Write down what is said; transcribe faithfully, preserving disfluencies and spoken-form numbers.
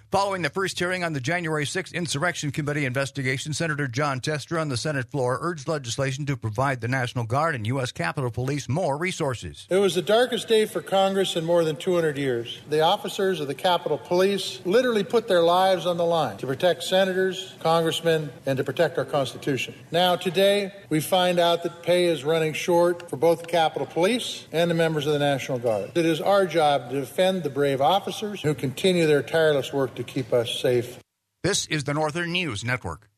Following the first hearing on the January sixth Insurrection Committee investigation, Senator John Tester on the Senate floor urged legislation to provide the National Guard and U S. Capitol Police more resources. It was the darkest day for Congress in more than two hundred years. The officers of the Capitol Police literally put their lives on the line to protect senators, congressmen, and to protect our Constitution. Now, today, we find out that pay is running short for both the Capitol Police and the members of the National Guard. It is our job to defend the brave officers who continue their tireless work to keep us safe. This is the Northern News Network.